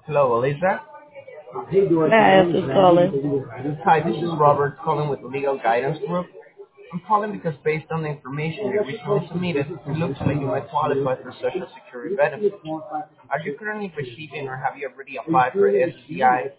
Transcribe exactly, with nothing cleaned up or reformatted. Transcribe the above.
Hello, Eliza. May I ask who's calling? Hi, this is Robert calling with the Legal Guidance Group. I'm calling because based on the information you recently submitted, it looks like you might qualify for Social Security benefits. Are you currently receiving or have you already applied for S C I?